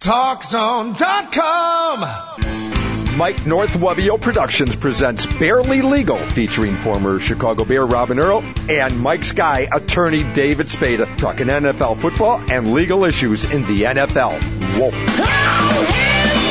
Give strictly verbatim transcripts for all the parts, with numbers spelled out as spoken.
talk zone dot com. Mike North Webbio Productions presents Barely Legal, featuring former Chicago Bear Robin Earl and Mike Sky attorney David Spada, talking N F L football and legal issues in the N F L. Whoa. Oh, hell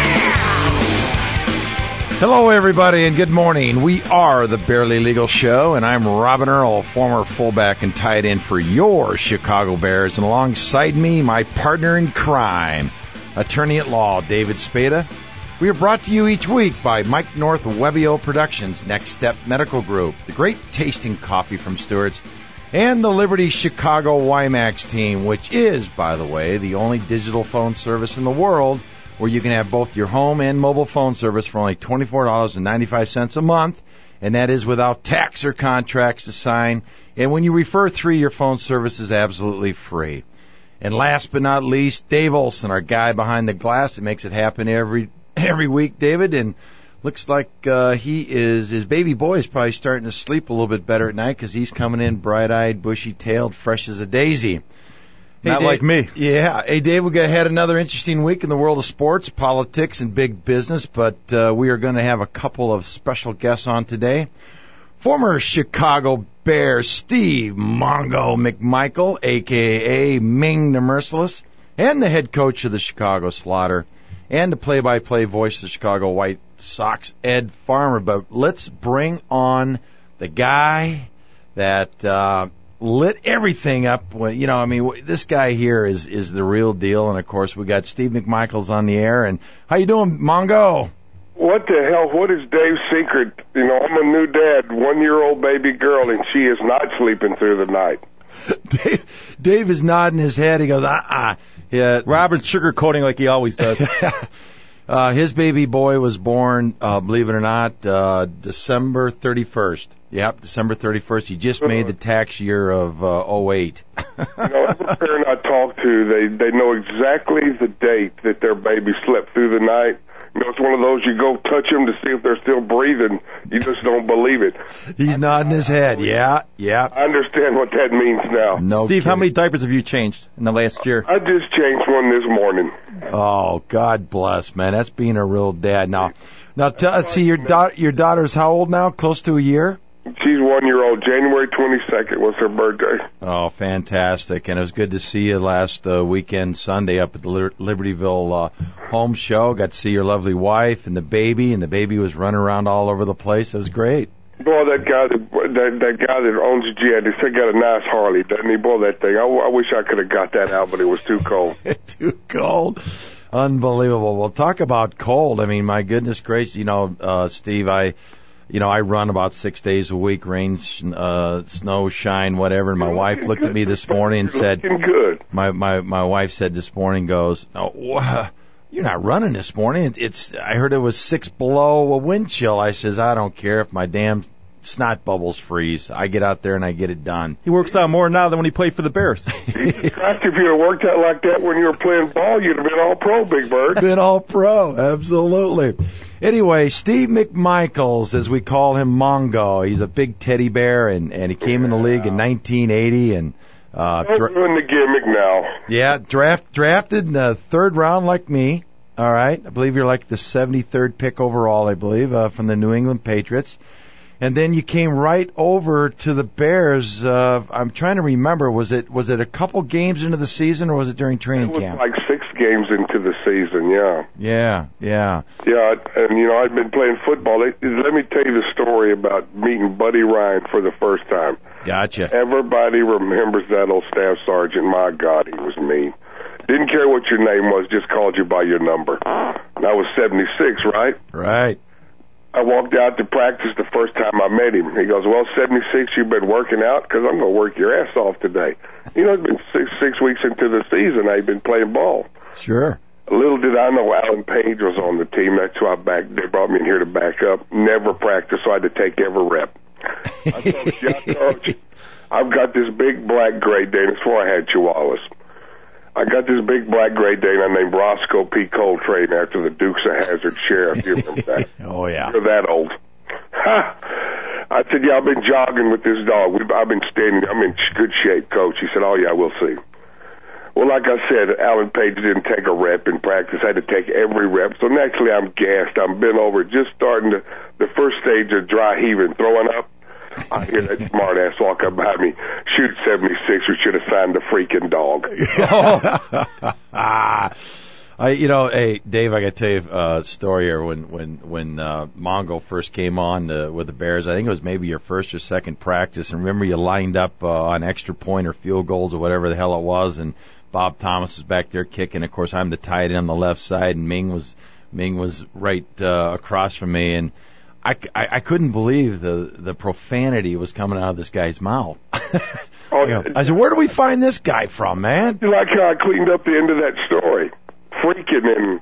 yeah! Hello, everybody, and good morning. We are the Barely Legal Show, and I'm Robin Earl, former fullback and tight end for your Chicago Bears. And alongside me, my partner in crime, attorney at law David Spada. We are brought to you each week by Mike North Webbio Productions, Next Step Medical Group, the great tasting coffee from Stewart's, and the Liberty Chicago WiMAX team, which is, by the way, the only digital phone service in the world where you can have both your home and mobile phone service for only twenty-four dollars and ninety-five cents a month, and that is without tax or contracts to sign. And when you refer three, your phone service is absolutely free. And last but not least, Dave Olson, our guy behind the glass that makes it happen every every week, David. And looks like uh, he is, his baby boy is probably starting to sleep a little bit better at night because he's coming in bright-eyed, bushy-tailed, fresh as a daisy. Hey, Not Dave, like me. Yeah. Hey, Dave, we got had another interesting week in the world of sports, politics, and big business, but uh, we are going to have a couple of special guests on today. Former Chicago Bears Steve Mongo McMichael, a k a. Ming the Merciless, and the head coach of the Chicago Slaughter, and the play-by-play voice of the Chicago White Sox, Ed Farmer. But let's bring on the guy that uh, lit everything up. When, you know, I mean, this guy here is, is the real deal. And, of course, we got Steve McMichael's on the air. And how you doing, Mongo? What the hell? What is Dave's secret? You know, I'm a new dad, one-year-old baby girl, and she is not sleeping through the night. Dave, Dave is nodding his head. He goes, uh-uh. Yeah, Robert's sugarcoating like he always does. uh, his baby boy was born, uh, believe it or not, uh, December thirty-first. Yep, December thirty-first. He just made the tax year of uh, oh eight. You know, every parent I talk to, they, they know exactly the date that their baby slept through the night. You know, it's one of those, you go touch them to see if they're still breathing. You just don't believe it. He's nodding his head. Yeah, yeah. I understand what that means now. No Steve, kidding. how many diapers have you changed in the last year? I just changed one this morning. Oh, God bless, man. That's being a real dad. Now, now, t- let's see, your, da- your daughter's how old now? Close to a year? She's one-year-old. January twenty-second was her birthday. Oh, fantastic. And it was good to see you last uh, weekend, Sunday, up at the Liber- Libertyville uh, home show. Got to see your lovely wife and the baby, and the baby was running around all over the place. It was great. Boy, that guy that, that that guy that owns the jet, he's got a nice Harley, doesn't he? Boy, that thing. I, I wish I could have got that out, but it was too cold. Too cold. Unbelievable. Well, talk about cold. I mean, my goodness gracious. You know, uh, Steve, I... You know, I run about six days a week, rain, uh, snow, shine, whatever. And my wife looked at me this morning and said, good. My, my, my wife said this morning, goes, oh, you're not running this morning. It's, I heard it was six below a wind chill. I says, I don't care if my damn snot bubbles freeze. I get out there and I get it done. He works out more now than when he played for the Bears. If you'd have worked out like that when you were playing ball, you'd have been all pro, Big Bird. Been all pro, absolutely. Anyway, Steve McMichaels, as we call him, Mongo. He's a big teddy bear, and, and he came in the league in nineteen eighty. And uh, Don't dra- ruin the gimmick now. Yeah, draft drafted in the third round like me. All right, I believe you're like the seventy-third pick overall, I believe, uh, from the New England Patriots. And then you came right over to the Bears. Uh, I'm trying to remember, was it was it a couple games into the season, or was it during training It was camp? like six games into the season, yeah. Yeah, yeah. Yeah, and, you know, I'd been playing football. Let me tell you the story about meeting Buddy Ryan for the first time. Gotcha. Everybody remembers that old staff sergeant. My God, he was mean. Didn't care what your name was, just called you by your number. And I was seventy-six, right? Right. I walked out to practice the first time I met him. He goes, well, seventy-six, you've been working out? Because I'm going to work your ass off today. You know, it's been six, six weeks into the season. I've been playing ball. Sure. Little did I know Alan Page was on the team. That's why I back, they brought me in here to back up. Never practiced, so I had to take every rep. I told you, I told you, I've got this big black Great Dane. It's before I had Chihuahuas. I got this big black Great Dane I named Roscoe P. Coltrane after the Dukes of Hazzard sheriff. You remember that? Oh, yeah. You're that old. Ha! I said, yeah, I've been jogging with this dog. We've, I've been standing. I'm in good shape, Coach. He said, oh, yeah, we'll see. Well, like I said, Alan Page didn't take a rep in practice. I had to take every rep. So naturally, I'm gassed. I'm bent over, just starting to, the first stage of dry heaving, throwing up. I hear that smart ass walk up behind me. Shoot seventy-six. We should have signed the freaking dog. I, you know, hey, Dave, I got to tell you a story here. When when when uh, Mongo first came on uh, with the Bears, I think it was maybe your first or second practice. And remember, you lined up uh, on extra point or field goals or whatever the hell it was, and Bob Thomas was back there kicking. Of course, I'm the tight end on the left side, and Ming was Ming was right uh, across from me, and I, I, I couldn't believe the the profanity was coming out of this guy's mouth. Oh, You know, I said, where do we find this guy from, man? You like how I cleaned up the end of that story. Freaking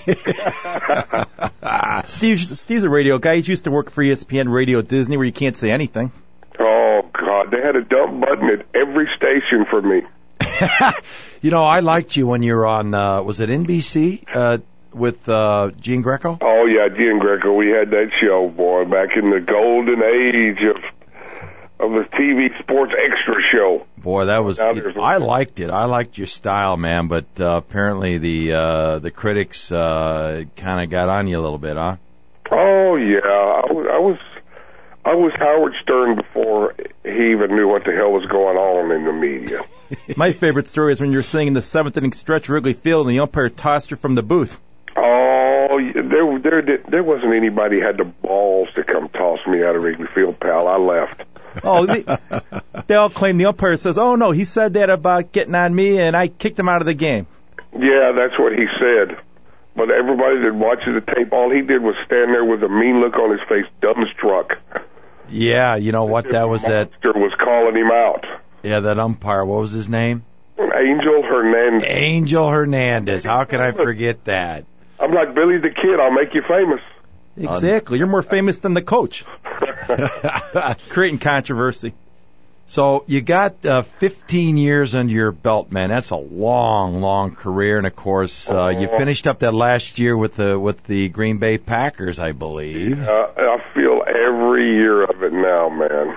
and Steve, Steve's a radio guy. He's used to work for E S P N Radio Disney, where you can't say anything. oh god, they had a dump button at every station for me. You know, I liked you when you were on, uh, was it N B C uh, with uh, Gene Greco? Oh yeah, Gene Greco, we had that show, boy, back in the golden age of of the T V sports extra show. Boy, that was, Now there's a- I liked it. I liked your style, man, but uh, apparently the uh, the critics uh, kind of got on you a little bit, huh? Oh yeah, I was, I was I was Howard Stern before he even knew what the hell was going on in the media. My favorite story is when you're singing the seventh inning stretch at Wrigley Field, and the umpire tossed you from the booth. Oh, there there did, there wasn't anybody had the balls to come toss me out of Wrigley Field, pal. I left. Oh, they, they all claim the umpire says, "Oh no, he said that about getting on me, and I kicked him out of the game." Yeah, that's what he said. But everybody that watches the tape, all he did was stand there with a mean look on his face, dumbstruck. Yeah, you know what? That was that. Monster was calling him out. Yeah, that umpire. What was his name? Angel Hernandez. Angel Hernandez. How can I forget that? I'm like Billy the Kid. I'll make you famous. Exactly. You're more famous than the coach. Creating controversy. So you got uh, fifteen years under your belt, man. That's a long, long career, and of course, uh, you finished up that last year with the with the Green Bay Packers, I believe. Uh, I feel every year of it now, man.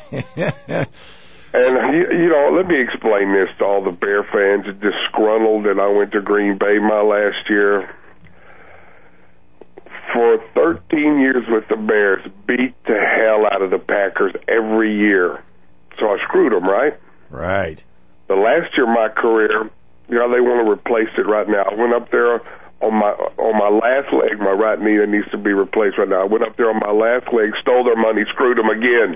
And, you, you know, let me explain this to all the Bear fans disgruntled that I went to Green Bay my last year. For thirteen years with the Bears, beat the hell out of the Packers every year. So I screwed them, right? Right. The last year of my career, you know, they want to replace it right now. I went up there on my on my last leg, my right knee that needs to be replaced right now. I went up there on my last leg, stole their money, screwed them again.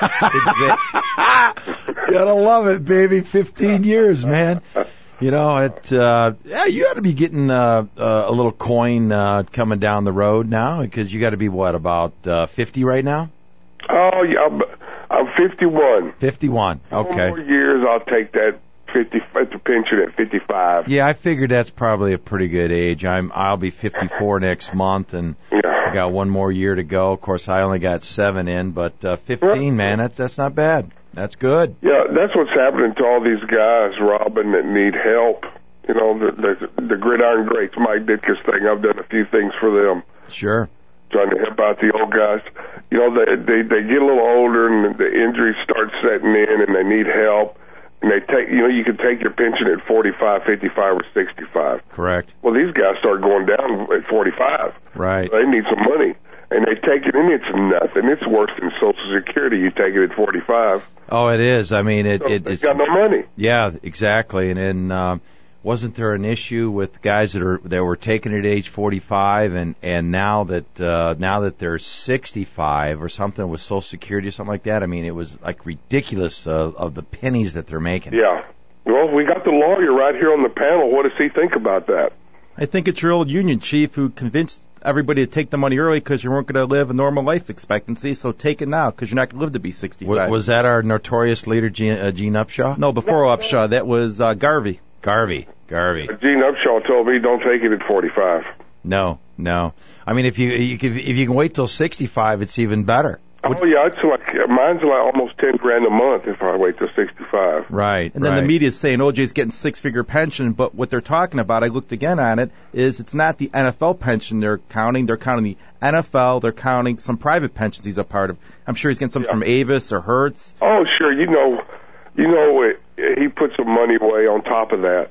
Gotta love it, baby. Fifteen years, man. You know, it. Uh, yeah, you got to be getting uh, uh, a little coin uh, coming down the road now, because you got to be what, about uh, fifty right now? Oh yeah, I'm, I'm fifty-one. Fifty-one. Okay. Four more years, I'll take that fifty the pension at fifty-five. Yeah, I figured that's probably a pretty good age. I'm. I'll be fifty-four next month, and Yeah. I got one more year to go. Of course, I only got seven in, but uh, fifteen, man, that's that's not bad. That's good. Yeah, that's what's happening to all these guys, Robin, that need help. You know, the the, the Gridiron Greats, Mike Ditka's thing. I've done a few things for them, Sure. trying to help out the old guys. You know, they they they get a little older and the injuries start setting in, and they need help. And they take, you know, you can take your pension at forty-five, fifty-five, or sixty-five. Correct. Well, these guys start going down at forty-five. Right. They need some money, and they take it, and it's nothing. It's worse than Social Security. You take it at forty-five. Oh, it is. I mean, it, So it they've it's got no money. yeah, exactly. And then um, wasn't there an issue with guys that are that were taken at age forty-five, and and now that uh, now that they're sixty-five or something with Social Security or something like that? I mean, it was like ridiculous uh, of the pennies that they're making. Yeah. Well, we got the lawyer right here on the panel. What does he think about that? I think it's your old union chief who convinced everybody to take the money early because you weren't going to live a normal life expectancy. So take it now because you're not going to live to be sixty-five. W- was that our notorious leader, Gene, uh, Gene Upshaw? No, before Upshaw, that was uh, Garvey. Garvey. Garvey. Gene Upshaw told me don't take it at forty-five. No, no. I mean, if you, you can, if you can wait till sixty-five, it's even better. Oh yeah, it's like mine's like almost ten grand a month if I wait till sixty-five. Right. And then right. the media's saying O J's getting six-figure pension, but what they're talking about, I looked again on it, is it's not the N F L pension they're counting. They're counting the N F L. They're counting some private pensions he's a part of. I'm sure he's getting something Yeah. from Avis or Hertz. Oh sure, you know, you know it, he put some money away on top of that.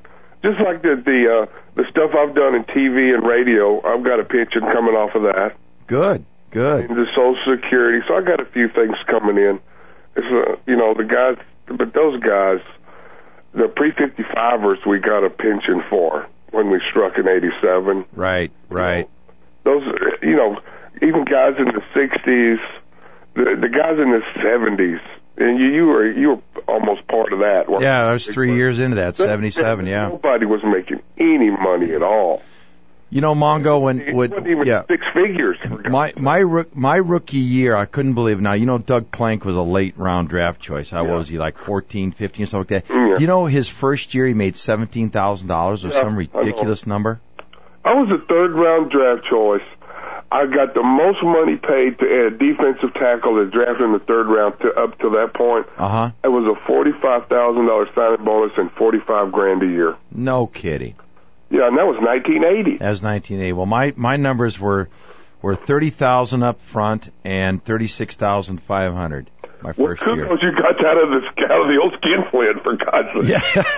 just like the the uh, the stuff I've done in T V and radio, I've got a pension coming off of that. Good, good. And the Social Security, so I got a few things coming in. It's uh, you know the guys, but those guys, the pre fifty-fivers, we got a pension for when we struck in eighty-seven. Right, right. Those, you know, even guys in the sixties, the the guys in the seventies. And you, you were you were almost part of that. Yeah, I was three years into that, seventy-seven. Yeah, nobody was making any money at all. You know, Mongo, when it would wasn't even yeah, six figures. my my rook- my rookie year, I couldn't believe it. Now, you know, Doug Clank was a late round draft choice. How Yeah. was he, like fourteen, fifteen, or something like that? Yeah. Do you know his first year he made seventeen thousand dollars or Yeah, some I ridiculous number? I was a third round draft choice. I got the most money paid to a defensive tackle that drafted in the third round to, up to that point. Uh huh. It was a forty-five thousand dollars signing bonus and forty-five grand a year. No kidding. Yeah, and that was nineteen eighty. That was nineteen eighty. Well, my my numbers were were thirty thousand up front and thirty six thousand five hundred. My Well, first year. kudos, you got out of the out of the old skinflint, for God's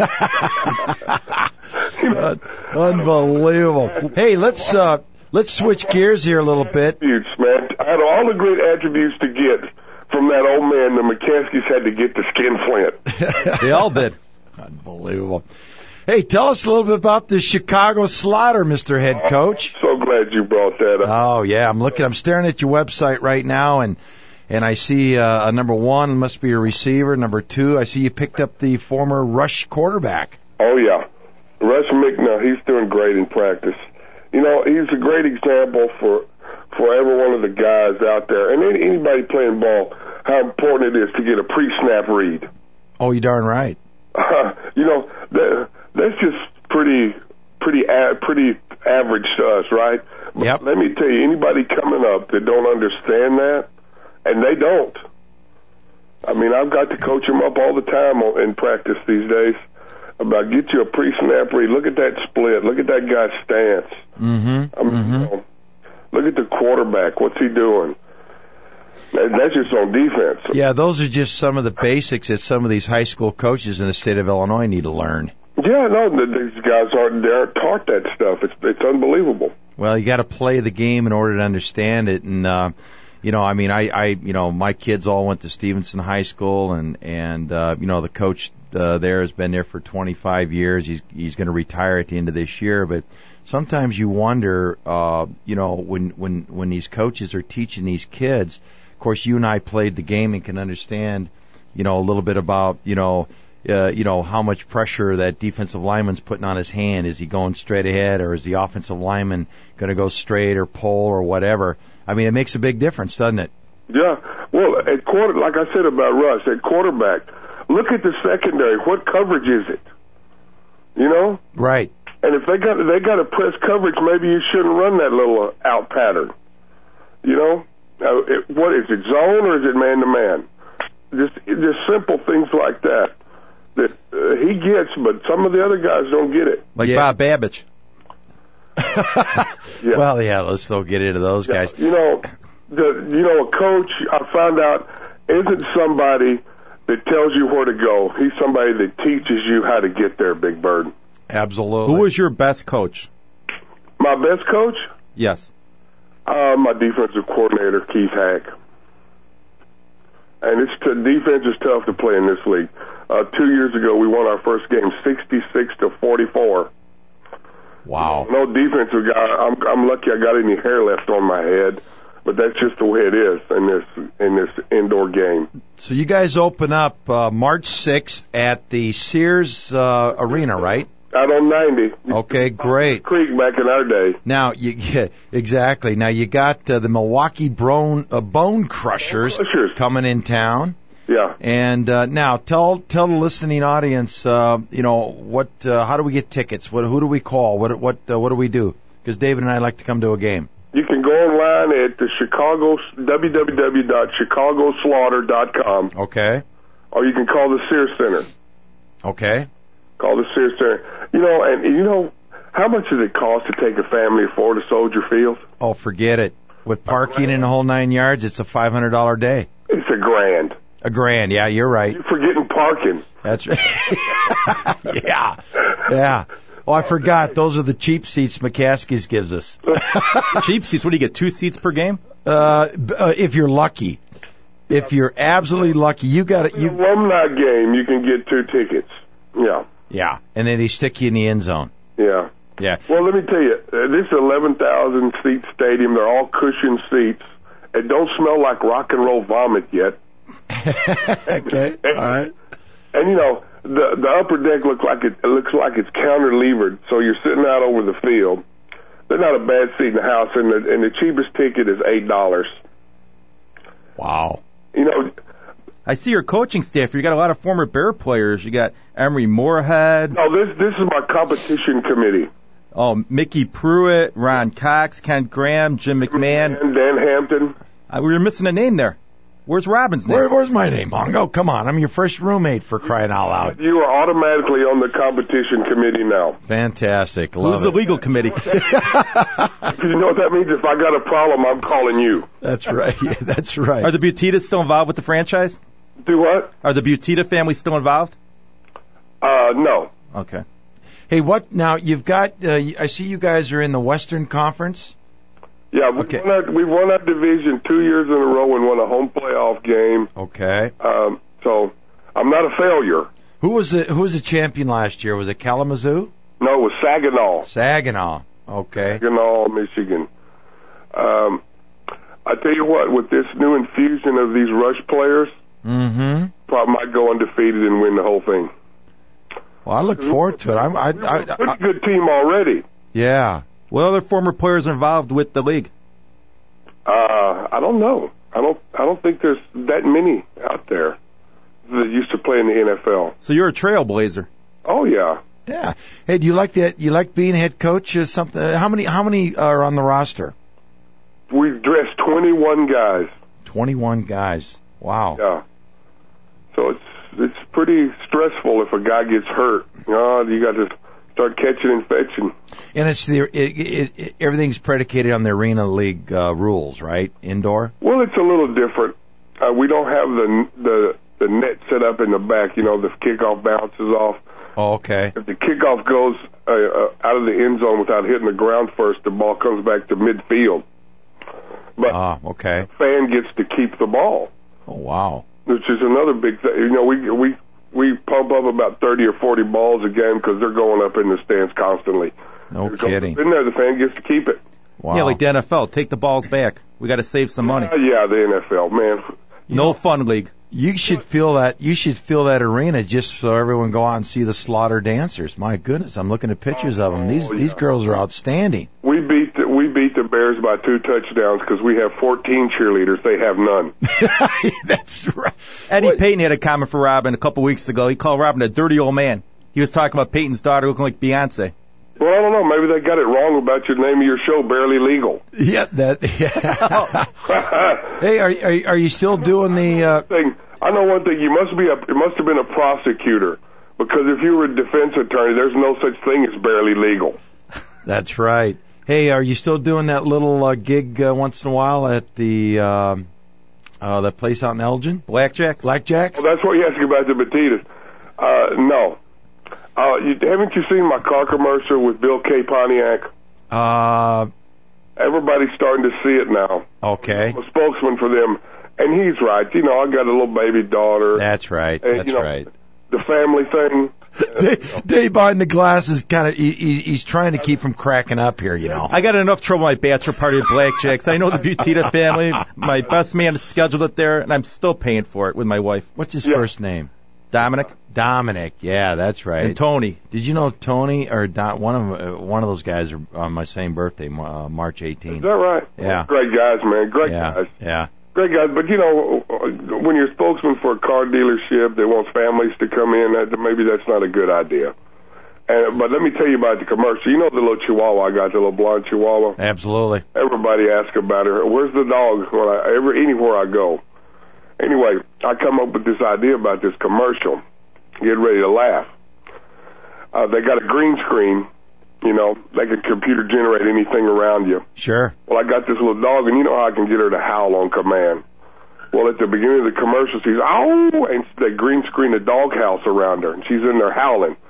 sake. Yeah. Un- Unbelievable. Hey, let's uh let's switch gears here a little bit. Attributes, man. I had all the great attributes to get from that old man. The McCaskies had to get the skinflint. They all did. Unbelievable. Hey, tell us a little bit about the Chicago Slaughter, Mister Head Coach. So glad you brought that up. Oh yeah, I'm looking. I'm staring at your website right now, and and I see uh, a number one must be a receiver. Number two, I see you picked up the former Rush quarterback. Oh yeah, Russ McNair. He's doing great in practice. You know, he's a great example for for every one of the guys out there, and any, anybody playing ball, how important it is to get a pre-snap read. Oh, you darn right. Uh, you know, that, that's just pretty, pretty, a, pretty average to us, right? But Yep. let me tell you, anybody coming up that don't understand that, and they don't. I mean, I've got to coach them up all the time on- in practice these days about get you a pre-snap read. Look at that split. Look at that guy's stance. Mm-hmm. I mean, mm-hmm. you know, look at the quarterback. What's he doing? That- That's just on defense. Yeah, those are just some of the basics that some of these high school coaches in the state of Illinois need to learn. Yeah, no, th- these guys aren't, they aren't taught that stuff. It's it's unbelievable. Well, you got to play the game in order to understand it, and uh, you know, I mean, I, I, you know, my kids all went to Stevenson High School, and and uh, you know, the coach uh, there has been there for twenty-five years. He's he's going to retire at the end of this year, but sometimes you wonder, uh, you know, when when when these coaches are teaching these kids. Of course, you and I played the game and can understand, you know, a little bit about, you know. Uh, you know, how much pressure that defensive lineman's putting on his hand. Is he going straight ahead, or is the offensive lineman going to go straight or pull or whatever? I mean, it makes a big difference, doesn't it? Yeah. Well, at quarter, like I said about Russ, at quarterback, look at the secondary. What coverage is it? You know? Right. And if they got they got a press coverage, maybe you shouldn't run that little out pattern. You know? Uh, it, what is it, zone or is it man to man? Just just simple things like that. That uh, he gets, but some of the other guys don't get it. Like Yeah. Bob Babbage. Yeah. Well, yeah, let's still get into those Yeah. guys. You know, the you know, a coach, I found out, isn't somebody that tells you where to go. He's somebody that teaches you how to get there, Big Bird. Absolutely. Who was your best coach? My best coach, Yes. uh, my defensive coordinator, Keith Hack. And it's t- defense is tough to play in this league. Uh, two years ago, we won our first game, sixty-six to forty-four. Wow. No defensive guy. I'm, I'm lucky I got any hair left on my head, but that's just the way it is in this in this indoor game. So you guys open up uh, March sixth at the Sears uh, Arena, right? Out on ninety. Okay, great. Creek back in our day. Now you yeah, exactly. Now you got uh, the Milwaukee Bone uh, Bone Crushers, Crushers. coming in town. Yeah. And uh, now tell tell the listening audience, uh, you know, what uh, how do we get tickets? What who do we call? What what uh, what do we do? Because David and I like to come to a game. You can go online at the Chicago w w w dot chicago slaughter dot com, Okay. or you can call the Sears Center. Okay. Call the Sears Center. You know, and you know how much does it cost to take a family of four to Soldier Field? Oh, forget it. With parking and the whole nine yards, it's a five hundred dollar day. It's a grand. A grand. Yeah, you're right. You're forgetting parking. That's right. yeah. Yeah. Oh, I forgot. Those are the cheap seats McCaskey's gives us. Cheap seats. What do you get? Two seats per game? Uh, b- uh, if you're lucky. If you're absolutely lucky, you got it. The You, alumni game, you can get two tickets. Yeah, yeah, and then they stick you in the end zone. yeah. Yeah. Well, let me tell you, uh, this eleven thousand seat stadium, they're all cushion seats. It don't smell like rock and roll vomit yet. Okay. All right. And you know, the the upper deck looks like it, it looks like it's counter-levered, so you're sitting out over the field. They're not a bad seat in the house, and the, and the cheapest ticket is eight dollars. Wow. You know, I see your coaching staff. You got a lot of former Bear players. You got Emery Moorhead. no, this this is my competition committee. Oh, Mickey Pruitt, Ron Cox, Kent Graham, Jim McMahon. And Dan Hampton. Uh, we were missing a name there. Where's Robin's name? Where, where's my name, Mongo? Come on. I'm your first roommate for crying out loud. You are automatically on the competition committee now. Fantastic. Love Who's the it. legal committee? You know what that means? If I got a problem, I'm calling you. That's right. Yeah, that's right. Are the Butitas still involved with the franchise? Do what? Are the Butita family still involved? Uh, no. Okay. Hey, what now? You've got. Uh, I see you guys are in the Western Conference. Yeah, we Okay. won our, we won our division two years in a row and won a home playoff game. Okay. Um, so I'm not a failure. Who was the Who was the champion last year? Was it Kalamazoo? No, it was Saginaw. Saginaw. Okay. Saginaw, Michigan. Um, I tell you what, with this new infusion of these rush players, Mm-hmm. probably might go undefeated and win the whole thing. Well, I look forward to it. I'm. I, I, I, Pretty good team already. yeah. What other former players are involved with the league? Uh, I don't know. I don't. I don't think there's that many out there that used to play in the N F L. So you're a trailblazer. Oh yeah. Yeah. Hey, do you like that? You like being head coach? Or something? How many? How many are on the roster? We dressed twenty-one guys. Twenty-one guys. Wow. Yeah. So it's it's pretty stressful if a guy gets hurt. You know, you got to start catching infection. And it's the it, it, it, everything's predicated on the Arena League uh, rules, right? Indoor. Well, it's a little different. Uh, we don't have the the the net set up in the back. You know, the kickoff bounces off. Oh, okay. If the kickoff goes uh, uh, out of the end zone without hitting the ground first, the ball comes back to midfield. But Ah, okay. the fan gets to keep the ball, Oh, wow. which is another big thing. You know, we we we pump up about thirty or forty balls a game because they're going up in the stands constantly. No If it goes kidding. up in there, the fan gets to keep it. Wow. Yeah, like the N F L. Take the balls back. We got to save some money. Uh, yeah, the N F L, man. No fun league. You should feel that. You should feel that arena just so everyone go out and see the Slaughter dancers. My goodness, I'm looking at pictures of them. These Oh, these yeah. girls are outstanding. We beat the, we beat the Bears by two touchdowns because we have fourteen cheerleaders. They have none. That's right. Eddie Payton had a comment for Robin a couple weeks ago. He called Robin a dirty old man. He was talking about Peyton's daughter looking like Beyonce. Well, I don't know. Maybe they got it wrong about your name of your show, Barely Legal. Yeah, that. Yeah. Hey, are are are you still doing the? Uh, Thing, I know one thing. You must be a. It must have been a prosecutor because if you were a defense attorney, there's no such thing as Barely Legal. that's right. Hey, are you still doing that little uh, gig uh, once in a while at the um, uh, that place out in Elgin? Blackjacks? Blackjacks? Well, that's what you ask about the Batitas. Uh, no. Uh, you, haven't you seen my car commercial with Bill K. Pontiac? Uh, Everybody's starting to see it now. okay. I'm a spokesman for them, and he's right. You know, I got a little baby daughter. That's right. and, That's you know, right. The family thing. Dave, Dave behind the glasses kind of he, he, he's trying to keep from cracking up here, you know. I got enough trouble with my bachelor party at Blackjacks. I know the Butita family. My best man has scheduled it there, and I'm still paying for it with my wife. What's his Yeah. first name? Dominic Dominic. Yeah, that's right. and Tony. Did you know Tony or Don, one of uh, one of those guys are on my same birthday, uh, March Is eighteenth? that right? Yeah. Great guys, man. Great Yeah, guys. yeah. Great guys. But, you know, when you're a spokesman for a car dealership that wants families to come in, that, maybe that's not a good idea. And, but let me tell you about the commercial. You know the little chihuahua I got, the little blonde chihuahua? Absolutely. Everybody asks about her. Where's the dog when I, ever, anywhere I go? Anyway, I come up with this idea about this commercial. Get ready to laugh. Uh, they got a green screen. You know, they can computer generate anything around you. Sure. Well, I got this little dog, and you know how I can get her to howl on command. Well, at the beginning of the commercial, she's, ow, and they green screen a doghouse around her, and she's in there howling.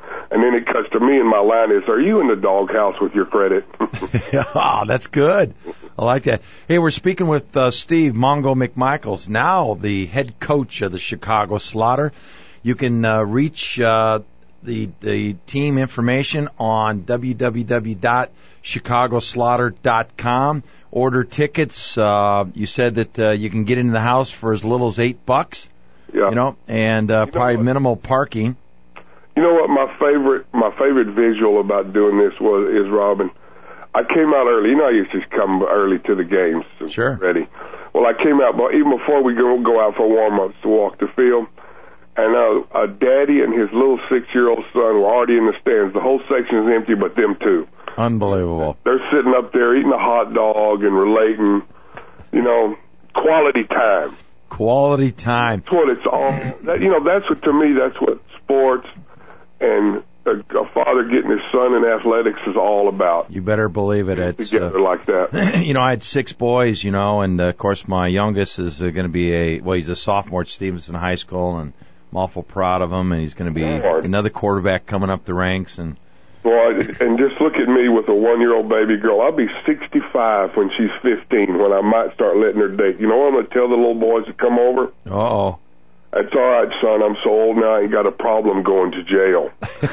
And then it cuts to me, and my line is, are you in the doghouse with your credit? Oh, that's good. I like that. Hey, we're speaking with uh, Steve Mongo McMichaels, now the head coach of the Chicago Slaughter. You can uh, reach uh, the the team information on w w w dot chicago slaughter dot com. Order tickets. Uh, you said that uh, you can get into the house for as little as eight bucks. Yeah. You know, and uh, You know probably what? minimal parking. You know what? My favorite, my favorite visual about doing this was is Robin. I came out early. You know, I used to come early to the games. Sure. Ready. Well, I came out, but even before we go go out for warm-ups to walk the field, and uh, a daddy and his little six-year-old son were already in the stands. The whole section is empty, but them two. Unbelievable. They're sitting up there eating a hot dog and relating. You know, quality time. Quality time. That's what it's all. That, you know, that's what to me. That's what sports and a, a father getting his son in athletics is all about. You better believe it. It's Together uh, like that. you know, I had six boys, you know, and uh, of course my youngest is uh, going to be a well, he's a sophomore at Stevenson High School, and I'm awful proud of him. And he's going to be Lord. another quarterback coming up the ranks. And Boy, and just look at me with a one-year-old baby girl. I'll be sixty-five when she's fifteen, when I might start letting her date. You know what I'm going to tell the little boys to come over? uh oh. That's all right, son. I'm so old now, I ain't got a problem going to jail.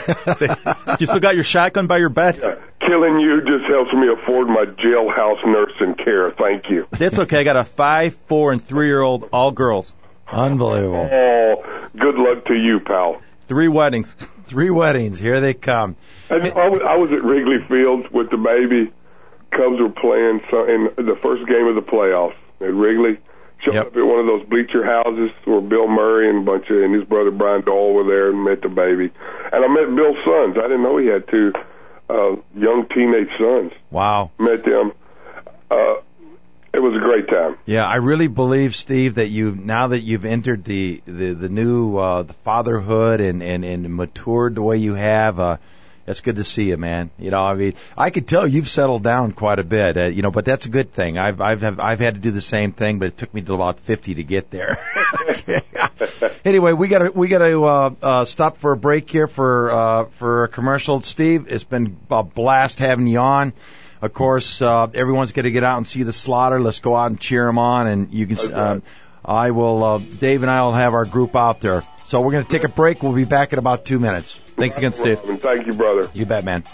You still got your shotgun by your bed? Killing you just helps me afford my jailhouse nursing care. Thank you. That's okay. I got a five, four, and three-year-old, all girls. Unbelievable. Oh, good luck to you, pal. Three weddings. Three weddings. Here they come. And I was, I was at Wrigley Field with the baby. Cubs were playing so, in the first game of the playoffs at Wrigley. Showed Yep. up at one of those bleacher houses where Bill Murray and a bunch of and his brother Brian Dole were there and met the baby. And I met Bill's sons. I didn't know he had two uh, young teenage sons. Wow. Met them. Uh, it was a great time. Yeah, I really believe, Steve, that you now that you've entered the the, the new uh, the fatherhood and, and, and matured the way you have. Uh, It's good to see you, man. You know, I mean, I could tell you've settled down quite a bit, uh, you know, but that's a good thing. I've, I've, have, I've had to do the same thing, but it took me to about fifty to get there. Anyway, we gotta, we gotta, uh, uh, stop for a break here for, uh, for a commercial. Steve, it's been a blast having you on. Of course, uh, everyone's gonna get out and see the Slaughter. Let's go out and cheer them on, and you can, um, I will, uh, Dave and I will have our group out there. So we're gonna take a break. We'll be back in about two minutes. Thanks again, Steve. Thank you, brother. You bet, man.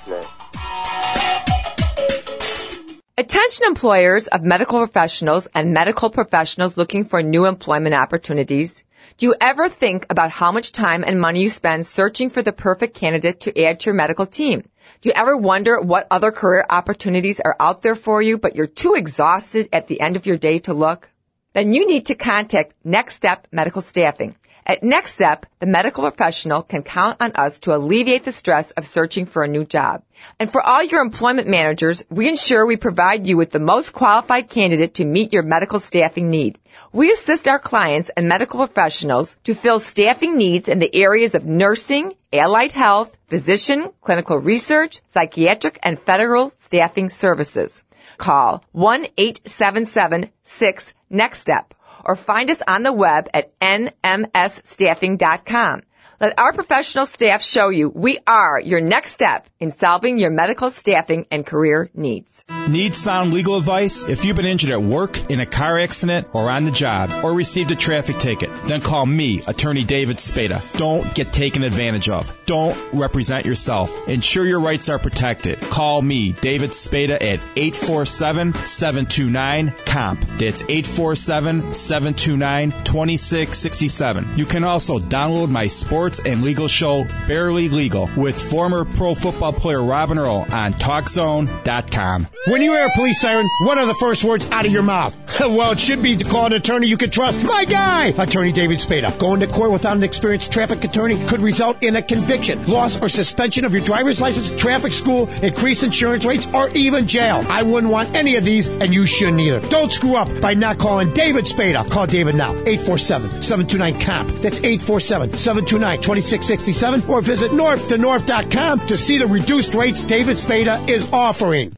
Attention employers of medical professionals and medical professionals looking for new employment opportunities. Do you ever think about how much time and money you spend searching for the perfect candidate to add to your medical team? Do you ever wonder what other career opportunities are out there for you, but you're too exhausted at the end of your day to look? Then you need to contact Next Step Medical Staffing. At Next Step, the medical professional can count on us to alleviate the stress of searching for a new job. And for all your employment managers, we ensure we provide you with the most qualified candidate to meet your medical staffing need. We assist our clients and medical professionals to fill staffing needs in the areas of nursing, allied health, physician, clinical research, psychiatric, and federal staffing services. Call one eight seven seven six next step. Or find us on the web at n m s staffing dot com. Let our professional staff show you we are your next step in solving your medical staffing and career needs. Need sound legal advice? If you've been injured at work, in a car accident, or on the job, or received a traffic ticket, then call me, Attorney David Spada. Don't get taken advantage of. Don't represent yourself. Ensure your rights are protected. Call me, David Spada, at eight four seven, seven two nine, C O M P. That's eight four seven, seven two nine, two six six seven. You can also download my sports and legal show, Barely Legal, with former pro football player Robin Earl on talk zone dot com. When you hear a police siren, what are the first words out of your mouth? Well, it should be to call an attorney you can trust. My guy! Attorney David Spada. Going to court without an experienced traffic attorney could result in a conviction, loss or suspension of your driver's license, traffic school, increased insurance rates, or even jail. I wouldn't want any of these, and you shouldn't either. Don't screw up by not calling David Spada. Call David now. eight four seven, seven two nine, C O M P. That's eight four seven, seven two nine, two six six seven. Or visit north to north dot com to see the reduced rates David Spada is offering.